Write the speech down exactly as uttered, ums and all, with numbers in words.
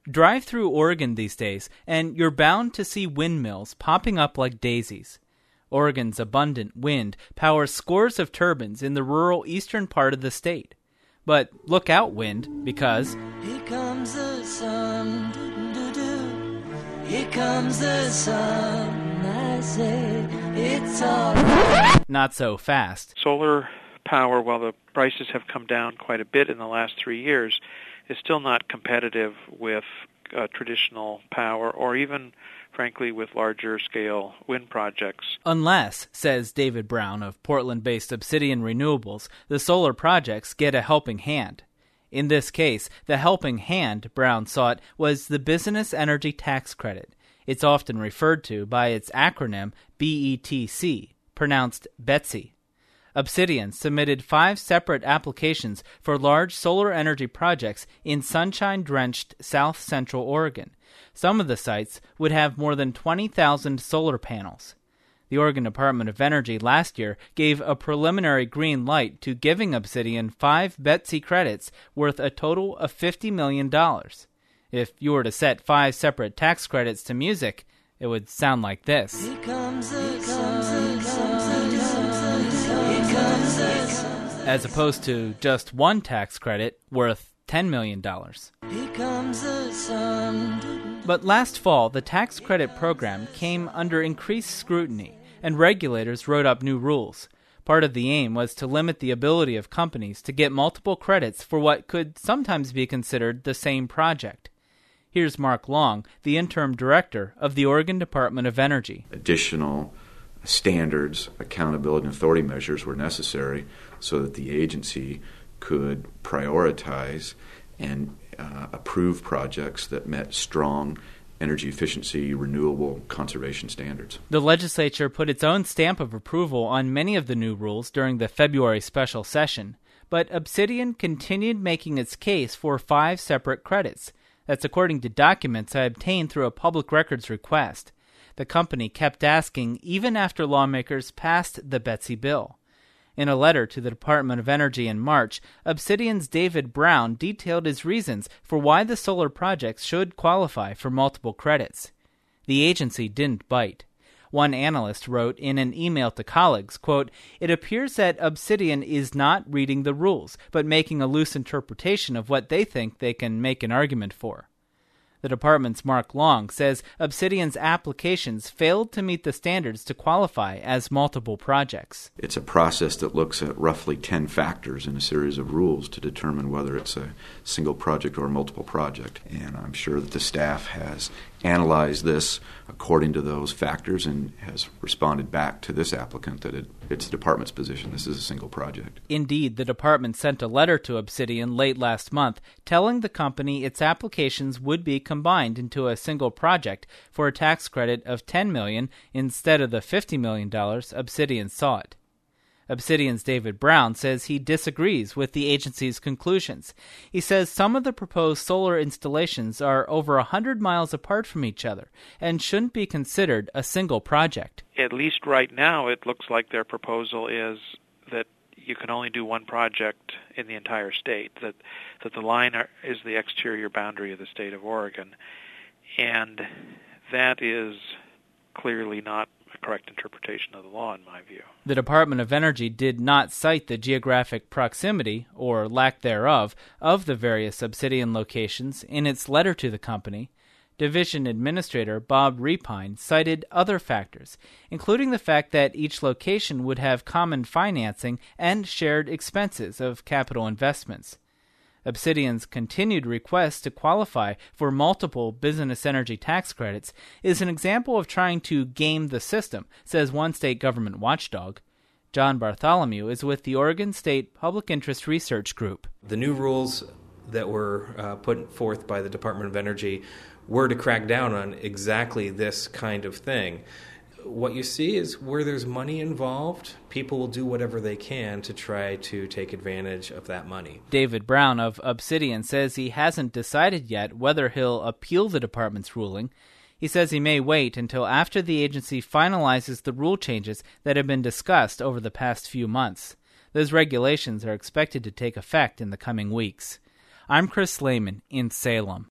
Drive through Oregon these days, and you're bound to see windmills popping up like daisies. Oregon's abundant wind powers scores of turbines in the rural eastern part of the state. But look out, wind, because here comes the sun, doo-doo-doo. Here comes the sun, I say, it's all right. Not so fast. Solar power, while the prices have come down quite a bit in the last three years, is still not competitive with uh, traditional power or even, frankly, with larger-scale wind projects. Unless, says David Brown of Portland-based Obsidian Renewables, the solar projects get a helping hand. In this case, the helping hand Brown sought was the Business Energy Tax Credit. It's often referred to by its acronym B E T C, pronounced Betsy. Obsidian submitted five separate applications for large solar energy projects in sunshine-drenched south central Oregon. Some of the sites would have more than twenty thousand solar panels. The Oregon Department of Energy last year gave a preliminary green light to giving Obsidian five Betsy credits worth a total of fifty million dollars. If you were to set five separate tax credits to music, it would sound like this. Here comes the sun, here comes the sun. As opposed to just one tax credit worth ten million dollars. Here comes the sun. But last fall, the tax credit program came under increased scrutiny, and regulators wrote up new rules. Part of the aim was to limit the ability of companies to get multiple credits for what could sometimes be considered the same project. Here's Mark Long, the interim director of the Oregon Department of Energy. Additional standards, accountability, and authority measures were necessary so that the agency could prioritize and uh, approve projects that met strong energy efficiency, renewable conservation standards. The legislature put its own stamp of approval on many of the new rules during the February special session, but Obsidian continued making its case for five separate credits. That's according to documents I obtained through a public records request. The company kept asking even after lawmakers passed the Betsy bill. In a letter to the Department of Energy in March, Obsidian's David Brown detailed his reasons for why the solar projects should qualify for multiple credits. The agency didn't bite. One analyst wrote in an email to colleagues, quote, "It appears that Obsidian is not reading the rules, but making a loose interpretation of what they think they can make an argument for." The department's Mark Long says Obsidian's applications failed to meet the standards to qualify as multiple projects. It's a process that looks at roughly ten factors in a series of rules to determine whether it's a single project or a multiple project. And I'm sure that the staff has analyzed this according to those factors and has responded back to this applicant that it, it's the department's position this is a single project. Indeed, the department sent a letter to Obsidian late last month telling the company its applications would be combined into a single project for a tax credit of ten million dollars instead of the fifty million dollars Obsidian sought. Obsidian's David Brown says he disagrees with the agency's conclusions. He says some of the proposed solar installations are over one hundred miles apart from each other and shouldn't be considered a single project. At least right now, it looks like their proposal is that you can only do one project in the entire state, that that the line are, is the exterior boundary of the state of Oregon. And that is clearly not a correct interpretation of the law, in my view. The Department of Energy did not cite the geographic proximity, or lack thereof, of the various Obsidian locations in its letter to the company. Division Administrator Bob Repine cited other factors, including the fact that each location would have common financing and shared expenses of capital investments. Obsidian's continued request to qualify for multiple business energy tax credits is an example of trying to game the system, says one state government watchdog. John Bartholomew is with the Oregon State Public Interest Research Group. The new rules that were uh, put forth by the Department of Energy were to crack down on exactly this kind of thing. What you see is where there's money involved, people will do whatever they can to try to take advantage of that money. David Brown of Obsidian says he hasn't decided yet whether he'll appeal the department's ruling. He says he may wait until after the agency finalizes the rule changes that have been discussed over the past few months. Those regulations are expected to take effect in the coming weeks. I'm Chris Lehman in Salem.